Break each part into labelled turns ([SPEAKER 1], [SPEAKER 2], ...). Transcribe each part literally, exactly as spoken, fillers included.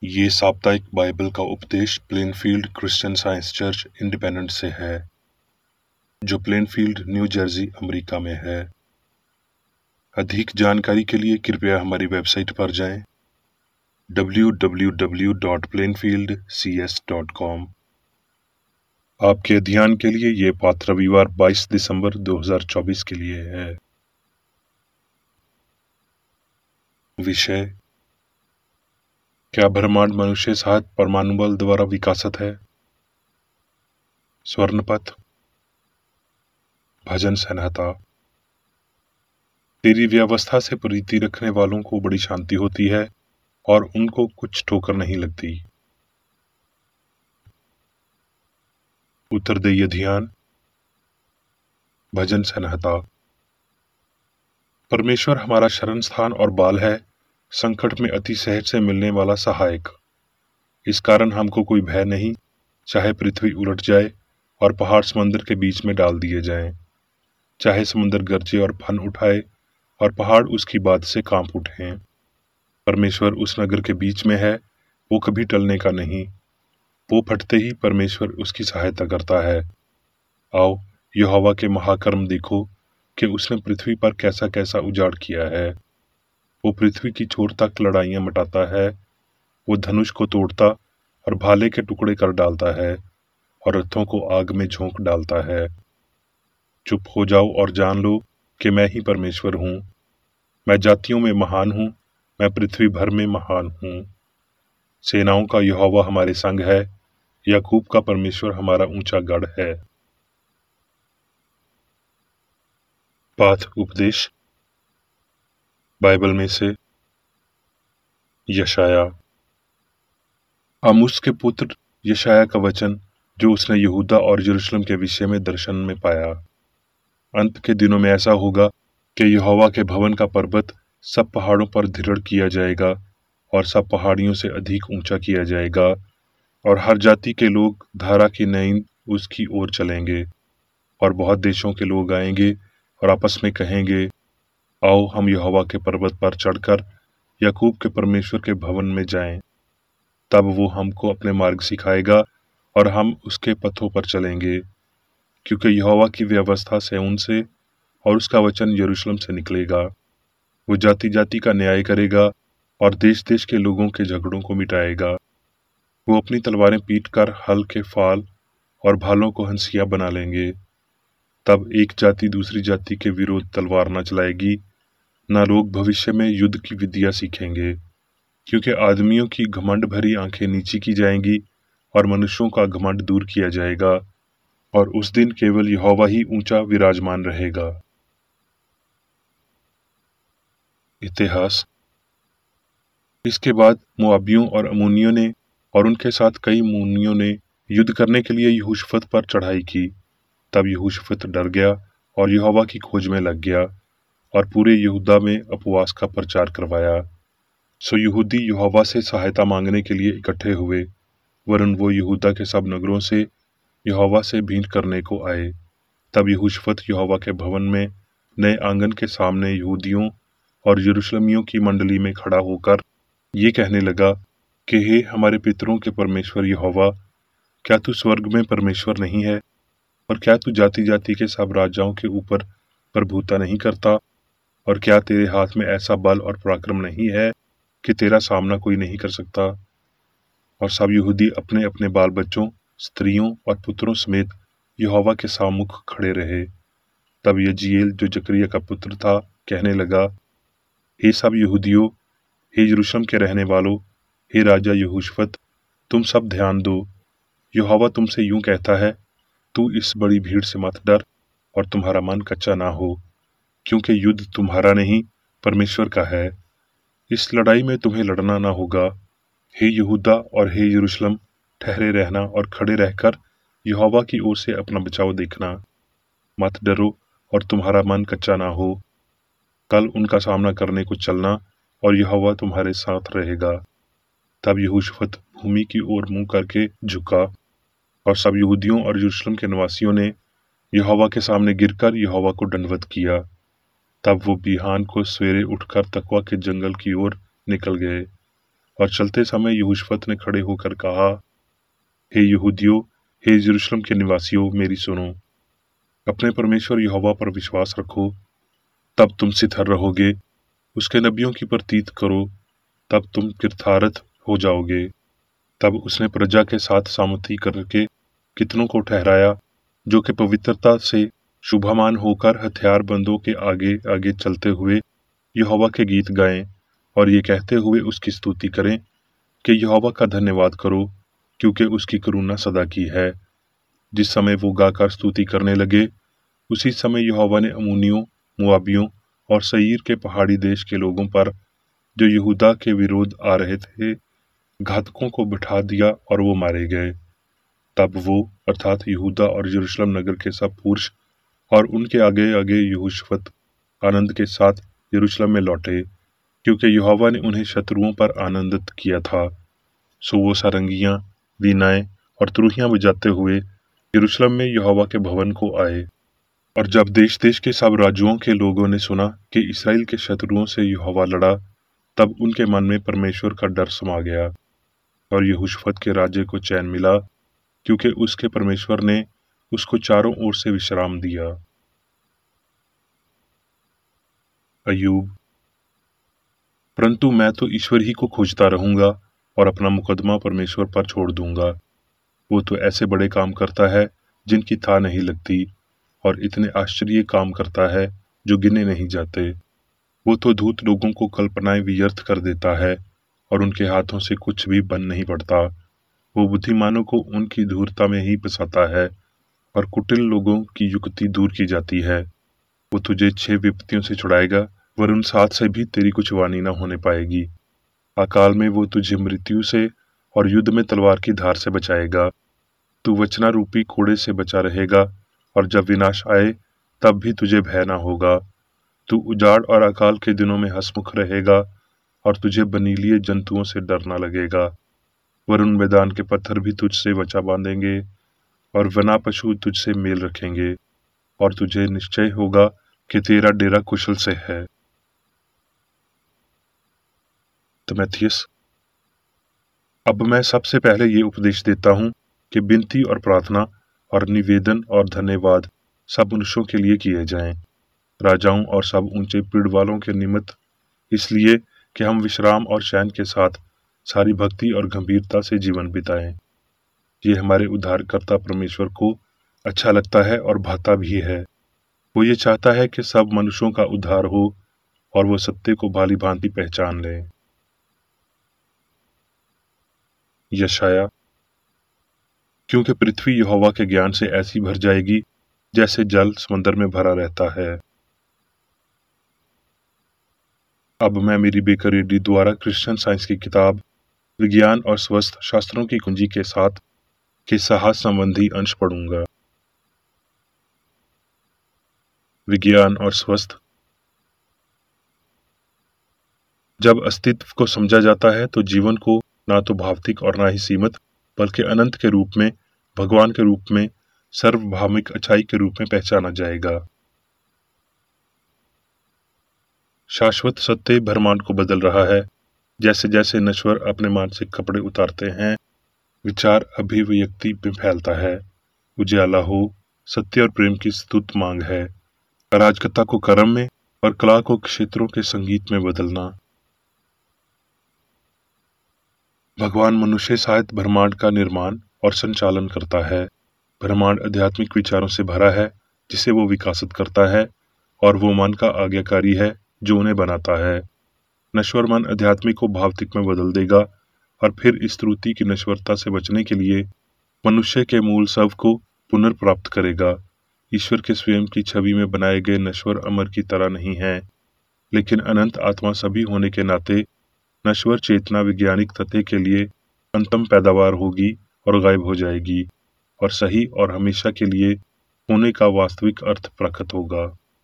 [SPEAKER 1] ये साप्ताहिक बाइबल का उपदेश Plainfield Christian Science church independent से है, जो प्लेनफील्ड, न्यू जर्सी, अमेरिका में है। अधिक जानकारी के लिए कृपया हमारी वेबसाइट पर जाएं W W W dot Plainfield C S dot com. आपके ध्यान के लिए ये पाठ रविवार बाईस दिसंबर दो हज़ार चौबीस के लिए है। विषय: क्या ब्रह्मांड मनुष्य साथ परमाणु बल द्वारा विकसित है? स्वर्णपथ। भजन संहिता। तेरी व्यवस्था से प्रीति रखने वालों को बड़ी शांति होती है और उनको कुछ ठोकर नहीं लगती। उत्तरदेय ध्यान। भजन संहिता। परमेश्वर हमारा शरण स्थान और बाल है, संकट में अति सहज से मिलने वाला सहायक। इस कारण हमको कोई भय नहीं, चाहे पृथ्वी उलट जाए और पहाड़ समंदर के बीच में डाल दिए जाएं, चाहे समुद्र गरजे और फन उठाए और पहाड़ उसकी बात से कांप उठें। परमेश्वर उस नगर के बीच में है, वो कभी टलने का नहीं। वो फटते ही परमेश्वर उसकी सहायता करता है। आओ, यहोवा के महाकर्म देखो कि उसने पृथ्वी पर कैसा कैसा उजाड़ किया है। वो पृथ्वी की छोर तक लड़ाइयां मटाता है। वो धनुष को तोड़ता और भाले के टुकड़े कर डालता है और रथों को आग में झोंक डालता है। चुप हो जाओ और जान लो कि मैं ही परमेश्वर हूँ। मैं जातियों में महान हूँ, मैं पृथ्वी भर में महान हूँ। सेनाओं का यहोवा हमारे संग है, याकूब का परमेश्वर हमारा ऊंचा गढ़ है। पाठ उपदेश बाइबल में से यशाया। आमोस के पुत्र यशाया का वचन जो उसने यहूदा और यरूशलेम के विषय में दर्शन में पाया। अंत के दिनों में ऐसा होगा कि यहोवा के भवन का पर्वत सब पहाड़ों पर दृढ़ किया जाएगा और सब पहाड़ियों से अधिक ऊंचा किया जाएगा, और हर जाति के लोग धारा की नईन उसकी ओर चलेंगे। और बहुत देशों के लोग आएंगे और आपस में कहेंगे, आओ हम यहोवा के पर्वत पर चढ़कर याकूब के परमेश्वर के भवन में जाएं। तब वो हमको अपने मार्ग सिखाएगा और हम उसके पथों पर चलेंगे, क्योंकि यहोवा की व्यवस्था सिय्योन से और उसका वचन यरूशलेम से निकलेगा। वो जाति जाति का न्याय करेगा और देश देश के लोगों के झगड़ों को मिटाएगा। वो अपनी तलवारें पीट कर हल के फाल और भालों को हंसिया बना लेंगे। तब एक जाति दूसरी जाति के विरोध तलवार न चलाएगी, न लोग भविष्य में युद्ध की विद्या सीखेंगे, क्योंकि आदमियों की घमंड भरी आंखें नीची की जाएंगी और मनुष्यों का घमंड दूर किया जाएगा, और उस दिन केवल यहोवा ही ऊंचा विराजमान रहेगा। इतिहास। इसके बाद मोआबियों और अम्मोनियों ने और उनके साथ कई मूनियों ने युद्ध करने के लिए यहोशफत पर चढ़ाई की। तब यहोशफत डर गया और यहोवा की खोज में लग गया और पूरे यहूदा में उपवास का प्रचार करवाया। सो यहूदी यहोवा से सहायता मांगने के लिए इकट्ठे हुए, वरन वो यहूदा के सब नगरों से यहोवा से भेंट करने को आए। तब यहोशफत यहोवा के भवन में नए आंगन के सामने यहूदियों और यरूशलेमियों की मंडली में खड़ा होकर ये कहने लगा कि हे हमारे पितरों के परमेश्वर यहोवा, क्या तू स्वर्ग में परमेश्वर नहीं है? और क्या तू जाति जाति के सब राजाओं के ऊपर प्रभुता नहीं करता? और क्या तेरे हाथ में ऐसा बल और पराक्रम नहीं है कि तेरा सामना कोई नहीं कर सकता? और सब यहूदी अपने अपने बाल बच्चों, स्त्रियों और पुत्रों समेत यहोवा के सामुख खड़े रहे। तब यजीएल जो जकरिया का पुत्र था कहने लगा, हे सब यहूदियों, हे यरूशलेम के रहने वालों, हे राजा यहोशफत, तुम सब ध्यान दो। यहोवा तुमसे यूं कहता है, तू इस बड़ी भीड़ से मत डर और तुम्हारा मन कच्चा ना हो, क्योंकि युद्ध तुम्हारा नहीं परमेश्वर का है। इस लड़ाई में तुम्हें लड़ना ना होगा। हे यहूदा और हे यरूशलेम, ठहरे रहना और खड़े रहकर यहोवा की ओर से अपना बचाव देखना। मत डरो और तुम्हारा मन कच्चा ना हो। कल उनका सामना करने को चलना और यहोवा तुम्हारे साथ रहेगा। तब यहोशफत भूमि की ओर मुंह करके झुका और सब यहूदियों और यरूशलेम के निवासियों ने यहोवा के सामने गिरकर यहोवा को दंडवत किया। तब वो बिहान को सवेरे उठकर तकवा के जंगल की ओर निकल गए और चलते समय यहोशप्पत ने खड़े होकर कहा, हे यहूदियों, हे यरूशलेम के निवासियों, मेरी सुनो। अपने परमेश्वर यहोवा पर विश्वास रखो, तब तुम स्थिर रहोगे। उसके नबियों की प्रतीत करो, तब तुम कृतार्थ हो जाओगे। तब उसने प्रजा के साथ सामति करके कितनों को ठहराया, जो कि पवित्रता से शुभमान होकर हथियारबंदों के आगे आगे चलते हुए यहोवा के गीत गाएं और ये कहते हुए उसकी स्तुति करें कि यहोवा का धन्यवाद करो, क्योंकि उसकी करुणा सदा की है। जिस समय वो गाकर स्तुति करने लगे, उसी समय यहोवा ने अम्मोनियों, मोआबियों और सईर के पहाड़ी देश के लोगों पर, जो यहूदा के विरोध आ रहे थे, घातकों को बिठा दिया और वो मारे गए। तब वो अर्थात यहूदा और यरूशलेम नगर के सब पुरुष और उनके आगे आगे यहोशप्पत आनंद के साथ यरूशलेम में लौटे, क्योंकि यहोवा ने उन्हें शत्रुओं पर आनंदित किया था। सो वो सारंगियां, वीणाएं और तुरहियां बजाते हुए यरूशलेम में यहोवा के भवन को आए। और जब देश देश के सब राज्यों के लोगों ने सुना कि इसराइल के शत्रुओं से यहोवा लड़ा, तब उनके मन में परमेश्वर का डर समा गया और यहोशप्पत के राज्य को चैन मिला, क्योंकि उसके परमेश्वर ने उसको चारों ओर से विश्राम दिया। अय्यूब। परंतु मैं तो ईश्वर ही को खोजता रहूंगा और अपना मुकदमा परमेश्वर पर छोड़ दूंगा। वो तो ऐसे बड़े काम करता है जिनकी था नहीं लगती, और इतने आश्चर्य काम करता है जो गिने नहीं जाते। वो तो धूर्त लोगों को कल्पनाएं व्यर्थ कर देता है और उनके हाथों से कुछ भी बन नहीं पड़ता। वो बुद्धिमानों को उनकी धूर्तता में ही फंसाता है और कुटिल लोगों की युक्ति दूर की जाती है। वो तुझे छह विपत्तियों से छुड़ाएगा, वरन सात से भी तेरी कुछ वाणी न होने पाएगी। अकाल में वो तुझे मृत्यु से और युद्ध में तलवार की धार से बचाएगा। तू वचनारूपी कोड़े से बचा रहेगा, और जब विनाश आए तब भी तुझे भय न होगा। तू उजाड़ और अकाल के दिनों में हंसमुख रहेगा, और तुझे बनीलिए जंतुओं से डर न लगेगा। वरुण मैदान के पत्थर भी तुझसे वचा बांधेंगे, और वना पशु तुझसे मेल रखेंगे, और तुझे निश्चय होगा कि तेरा डेरा कुशल से है। तिमोथियस। अब मैं सबसे पहले ये उपदेश देता हूँ कि विनती और प्रार्थना और निवेदन और धन्यवाद सब मनुष्यों के लिए किए जाएं, राजाओं और सब ऊंचे पीढ़ वालों के निमित्त, इसलिए कि हम विश्राम और चैन के साथ सारी भक्ति और गंभीरता से जीवन बिताएं। ये हमारे उद्धारकर्ता परमेश्वर को अच्छा लगता है और भाता भी है। वो ये चाहता है कि सब मनुष्यों का उद्धार हो और वो सत्य को भाली भांति पहचान लें। यशाया। क्योंकि पृथ्वी यहोवा के ज्ञान से ऐसी भर जाएगी जैसे जल समंदर में भरा रहता है। अब मैं मेरी बेकरीडी द्वारा क्रिश्चियन साइंस की किताब विज्ञान और स्वस्थ शास्त्रों की कुंजी के साथ के साहस संबंधी अंश पढ़ूंगा। विज्ञान और स्वस्थ। जब अस्तित्व को समझा जाता है तो जीवन को ना तो भौतिक और ना ही सीमित, बल्कि अनंत के रूप में, भगवान के रूप में, सर्वभौमिक अच्छाई के रूप में पहचाना जाएगा। शाश्वत सत्य ब्रह्मांड को बदल रहा है। जैसे जैसे नश्वर अपने मानसिक कपड़े उतारते हैं, विचार अभिव्यक्ति में फैलता है। उजाला हो, सत्य और प्रेम की स्तुत मांग है। अराजकता को कर्म में और कला को क्षेत्रों के संगीत में बदलना। भगवान मनुष्य सहित ब्रह्मांड का निर्माण और संचालन करता है। ब्रह्मांड आध्यात्मिक विचारों से भरा है जिसे वो विकसित करता है, और वो मन का आज्ञाकारी है जो उन्हें बनाता है। नश्वर मन आध्यात्मिक को भौतिक में बदल देगा, और फिर इस त्रुटि की नश्वरता से बचने के लिए मनुष्य के मूल सब को पुनर्प्राप्त करेगा। ईश्वर के स्वयं की छवि में बनाए गए नश्वर अमर की तरह नहीं है, लेकिन अनंत आत्मा सभी होने के नाते नश्वर चेतना वैज्ञानिक तथ्य के लिए अंतम पैदावार होगी और गायब हो जाएगी, और सही और हमेशा के लिए होने का वास्तविक अर्थ प्रकट होगा।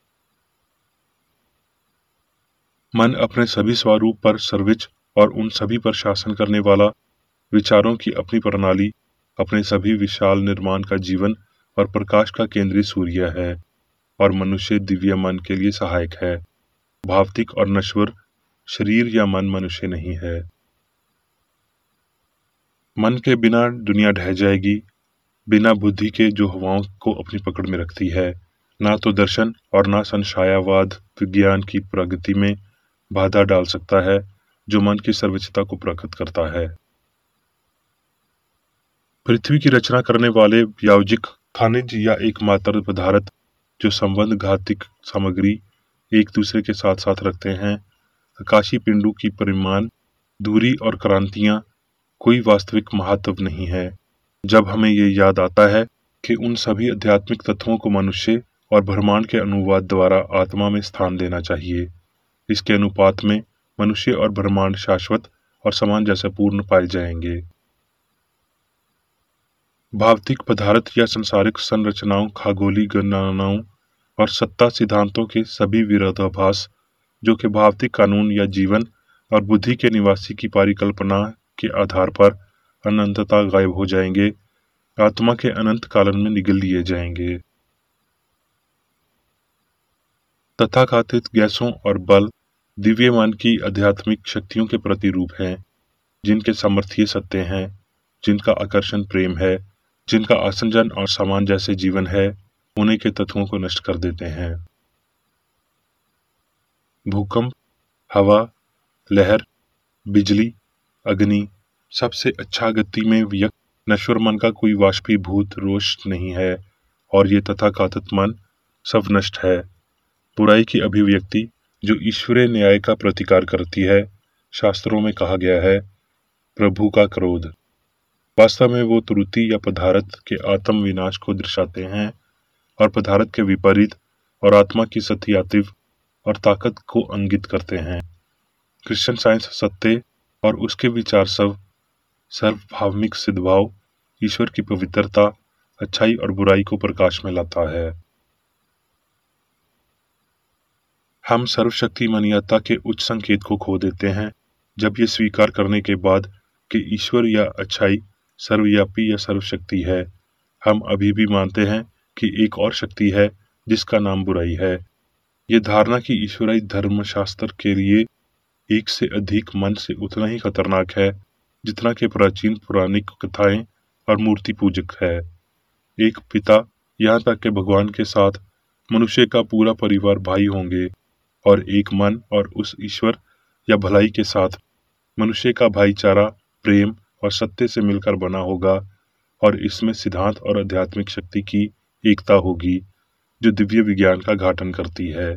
[SPEAKER 1] मन अपने सभी स्वरूप पर सर्वोच्च और उन सभी पर शासन करने वाला, विचारों की अपनी प्रणाली, अपने सभी विशाल निर्माण का जीवन और प्रकाश का केंद्रीय सूर्य है, और मनुष्य दिव्य मन के लिए सहायक है। भौतिक और नश्वर शरीर या मन मनुष्य नहीं है। मन के बिना दुनिया ढह जाएगी, बिना बुद्धि के जो हवाओं को अपनी पकड़ में रखती है। ना तो दर्शन और ना संशयावाद विज्ञान की प्रगति में बाधा डाल सकता है, जो मन की सर्वोच्चता को प्रकट करता है। पृथ्वी की रचना करने वाले व्यावजिक खनिज या एकमात्र पदार्थ जो संबंध घातिक सामग्री एक दूसरे के साथ साथ रखते हैं, आकाशीय पिंडों की परिमाण, दूरी और क्रांतियां कोई वास्तविक महत्व नहीं है। जब हमें ये याद आता है कि उन सभी आध्यात्मिक तत्वों को मनुष्य और ब्रह्मांड के अनुवाद द्वारा आत्मा में स्थान देना चाहिए, इसके अनुपात में मनुष्य और ब्रह्मांड शाश्वत और समान जैसे पूर्ण पाए जाएंगे। भौतिक पदार्थ या संसारिक संरचनाओं, खगोलीय गणनाओं और सत्ता सिद्धांतों के सभी विरोधाभास, जो कि भौतिक कानून या जीवन और बुद्धि के निवासी की परिकल्पना के आधार पर अनंतता गायब हो जाएंगे, आत्मा के अनंत कालन में निगल लिए जाएंगे। तथाकथित गैसों और बल दिव्य मन की आध्यात्मिक शक्तियों के प्रतिरूप हैं, जिनके सामर्थ्य सत्य हैं, जिनका आकर्षण प्रेम है, जिनका आसंजन और समान जैसे जीवन है, उन्हीं के तत्वों को नष्ट कर देते हैं। भूकंप, हवा, लहर, बिजली, अग्नि, सबसे अच्छा गति में व्यक्त नश्वर मन का कोई वाष्पीभूत रोष नहीं है, और ये तथाकथित मन सब नष्ट है। बुराई की अभिव्यक्ति जो ईश्वरीय न्याय का प्रतिकार करती है, शास्त्रों में कहा गया है, प्रभु का क्रोध। वास्तव में वो त्रुटि या पदार्थ के आत्म विनाश को दर्शाते हैं और पदार्थ के विपरीत और आत्मा की सत्यातिव और ताकत को इंगित करते हैं। क्रिश्चियन साइंस सत्य और उसके विचार सब सर्वभावनिक सिद्धाव, ईश्वर की पवित्रता, अच्छाई और बुराई को प्रकाश में लाता है। हम सर्वशक्तिमानियता के उच्च संकेत को खो देते हैं जब ये स्वीकार करने के बाद कि ईश्वर या अच्छाई सर्वव्यापी या सर्वशक्ति है, हम अभी भी मानते हैं कि एक और शक्ति है जिसका नाम बुराई है। ये धारणा कि ईश्वरीय धर्मशास्त्र के लिए एक से अधिक मन से उतना ही खतरनाक है जितना कि प्राचीन पौराणिक कथाएं और मूर्ति पूजक है। एक पिता, यहाँ तक कि भगवान के साथ मनुष्य का पूरा परिवार भाई होंगे, और एक मन और उस ईश्वर या भलाई के साथ मनुष्य का भाईचारा प्रेम और सत्य से मिलकर बना होगा, और इसमें सिद्धांत और आध्यात्मिक शक्ति की एकता होगी जो दिव्य विज्ञान का घाटन करती है।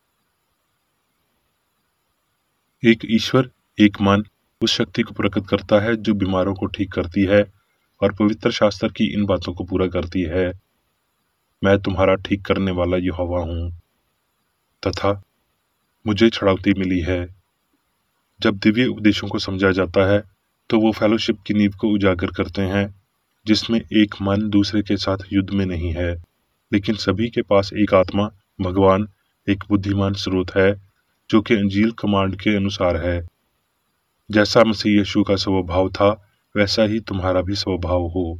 [SPEAKER 1] एक ईश्वर, एक मन उस शक्ति को प्रकट करता है जो बीमारों को ठीक करती है और पवित्र शास्त्र की इन बातों को पूरा करती है। मैं तुम्हारा ठीक करने वाला यहोवा हूँ, तथा मुझे छड़ावती मिली है। जब दिव्य उपदेशों को समझा जाता है तो वो फेलोशिप की नींव को उजागर करते हैं, जिसमें एक मन दूसरे के साथ युद्ध में नहीं है, लेकिन सभी के पास एक आत्मा भगवान, एक बुद्धिमान स्रोत है जो कि अंजील कमांड के अनुसार है। जैसा मसीह यीशु का स्वभाव था, वैसा ही तुम्हारा भी स्वभाव हो।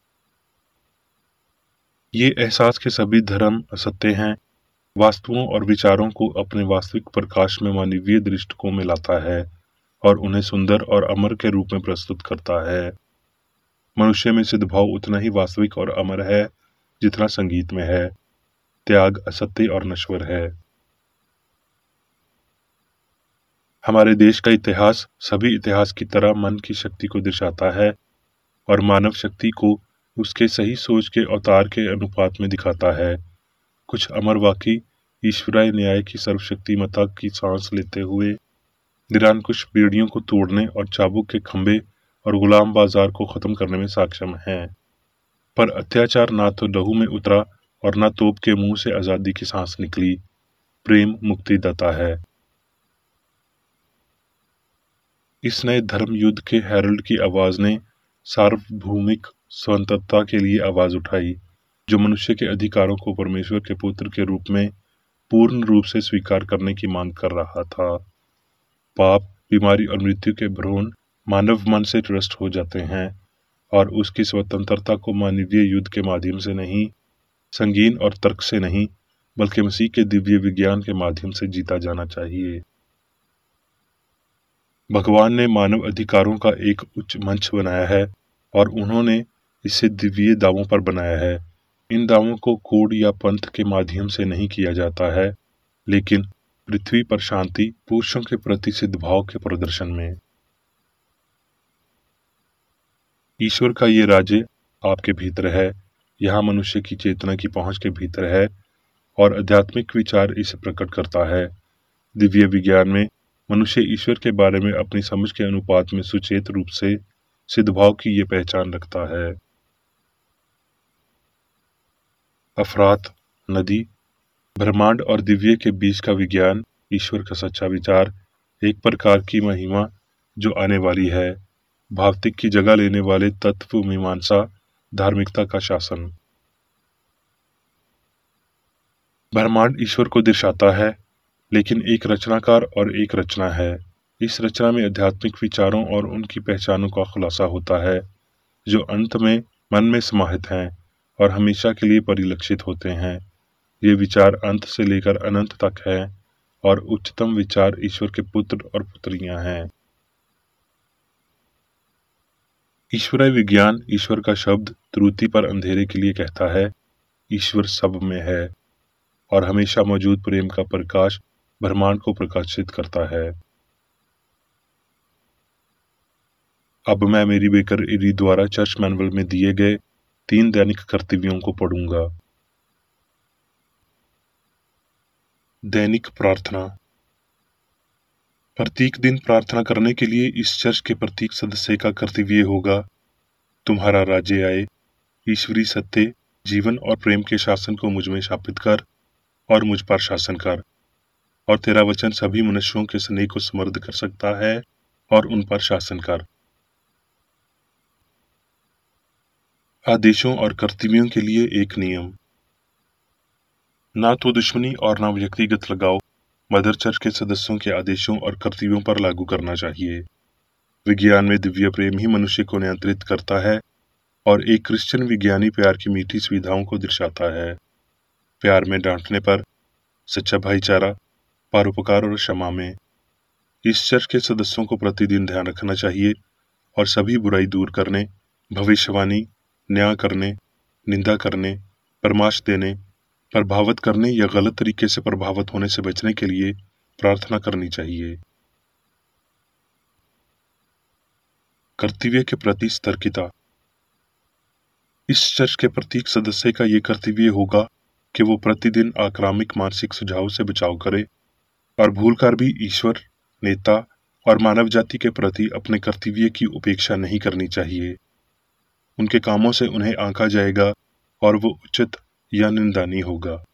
[SPEAKER 1] ये एहसास के सभी धर्म असत्य हैं, वास्तुओं और विचारों को अपने वास्तविक प्रकाश में मानवीय दृष्टिकोण में लाता है और उन्हें सुंदर और अमर के रूप में प्रस्तुत करता है। मनुष्य में सिद्धाव उतना ही वास्तविक और अमर है जितना संगीत में है, त्याग असत्य और नश्वर है। हमारे देश का इतिहास सभी इतिहास की तरह मन की शक्ति को दर्शाता है और मानव शक्ति को उसके सही सोच के अवतार के अनुपात में दिखाता है। कुछ अमर वाक्य ईश्वरीय न्याय की सर्वशक्तिमत्ता की सांस लेते हुए निरंकुश बेड़ियों को तोड़ने और चाबुक के खंभे और गुलाम बाजार को खत्म करने में सक्षम हैं। पर अत्याचार ना तो लहू में उतरा और ना तोप के मुंह से आजादी की सांस निकली। प्रेम मुक्तिदाता है। इस नए धर्म युद्ध के हेरल्ड की आवाज ने सार्वभौमिक स्वतंत्रता के लिए आवाज उठाई, जो मनुष्य के अधिकारों को परमेश्वर के पुत्र के रूप में पूर्ण रूप से स्वीकार करने की मांग कर रहा था। पाप, बीमारी और मृत्यु के भ्रूण मानव मन से नष्ट हो जाते हैं और उसकी स्वतंत्रता को मानवीय युद्ध के माध्यम से नहीं, संगीन और तर्क से नहीं, बल्कि मसीह के दिव्य विज्ञान के माध्यम से जीता जाना चाहिए। भगवान ने मानव अधिकारों का एक उच्च मंच बनाया है और उन्होंने इसे दिव्य दावों पर बनाया है। इन दावों को कोड या पंथ के माध्यम से नहीं किया जाता है, लेकिन पृथ्वी पर शांति, पुरुषों के प्रति सद्भाव के प्रदर्शन में। ईश्वर का ये राज्य आपके भीतर है, यहाँ मनुष्य की चेतना की पहुंच के भीतर है और आध्यात्मिक विचार इसे प्रकट करता है। दिव्य विज्ञान में मनुष्य ईश्वर के बारे में अपनी समझ के अनुपात में सुचेत रूप से सद्भाव की ये पहचान रखता है। अफरात, नदी, ब्रह्मांड और दिव्य के बीच का विज्ञान, ईश्वर का सच्चा विचार, एक प्रकार की महिमा जो आने वाली है, भौतिक की जगह लेने वाले तत्व मीमांसा, धार्मिकता का शासन। ब्रह्मांड ईश्वर को दर्शाता है, लेकिन एक रचनाकार और एक रचना है। इस रचना में आध्यात्मिक विचारों और उनकी पहचानों का खुलासा होता है, जो अंत में मन में समाहित हैं और हमेशा के लिए परिलक्षित होते हैं। ये विचार अंत से लेकर अनंत तक है और उच्चतम विचार ईश्वर के पुत्र और पुत्रियां हैं। ईश्वरीय विज्ञान ईश्वर का शब्द त्रुटि पर अंधेरे के लिए कहता है, ईश्वर सब में है और हमेशा मौजूद प्रेम का प्रकाश ब्रह्मांड को प्रकाशित करता है। अब मैं मेरी बेकर इरी द्वारा चर्च मैनुअल में दिए गए तीन दैनिक कर्तव्यों को पढ़ूंगा। दैनिक प्रार्थना। प्रत्येक दिन प्रार्थना करने के लिए इस चर्च के प्रत्येक सदस्य का कर्तव्य होगा, तुम्हारा राज्य आए, ईश्वरीय सत्य, जीवन और प्रेम के शासन को मुझ में स्थापित कर और मुझ पर शासन कर, और तेरा वचन सभी मनुष्यों के स्नेह को समृद्ध कर सकता है और उन पर शासन कर। आदेशों और कर्तव्यों के लिए एक नियम। ना तो दुश्मनी और ना व्यक्तिगत लगाव मदर चर्च के सदस्यों के आदेशों और कर्तव्यों पर लागू करना चाहिए। विज्ञान में दिव्य प्रेम ही मनुष्य को नियंत्रित करता है और एक क्रिश्चियन विज्ञानी प्यार की मीठी सुविधाओं को दर्शाता है। प्यार में डांटने पर, सच्चा भाईचारा, परोपकार और क्षमा में। इस चर्च के सदस्यों को प्रतिदिन ध्यान रखना चाहिए और सभी बुराई दूर करने, भविष्यवाणी, न्याय करने, निंदा करने, परामर्श देने, प्रभावित करने या गलत तरीके से प्रभावित होने से बचने के लिए प्रार्थना करनी चाहिए। कर्तव्य के प्रति सतर्कता। इस चर्च के प्रत्येक सदस्य का ये कर्तव्य होगा कि वो प्रतिदिन आक्रामक मानसिक सुझाव से बचाव करे और भूलकर भी ईश्वर, नेता और मानव जाति के प्रति अपने कर्तव्य की उपेक्षा नहीं करनी चाहिए। उनके कामों से उन्हें आंका जाएगा और वो उचित या निंदनीय होगा।